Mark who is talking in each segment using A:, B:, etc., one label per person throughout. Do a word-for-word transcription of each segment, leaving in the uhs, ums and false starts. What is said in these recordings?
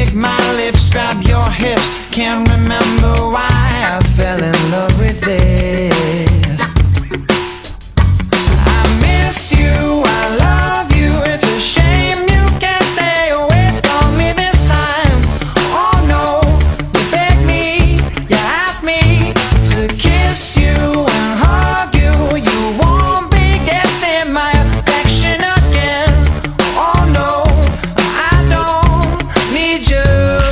A: lick my lips, grab your hips. Can't remember why I fell in love with this. I miss you, I love you. It's a shame you can't stay away from me this time. Oh no, you begged me, you asked me to kiss you and hug you. You won't be getting my affection again. Oh no, I don't need you.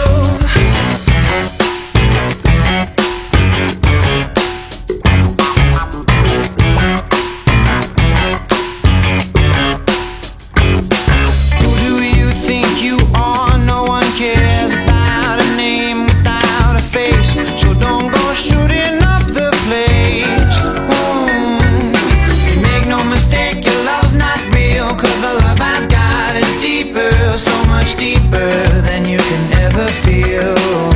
A: Who do you think you are? No one cares about a name without a face. So don't go shooting up the place. Hmm. Make no mistake, your love's not real. Cause the love I've got is deeper, so much deeper than you can ever feel.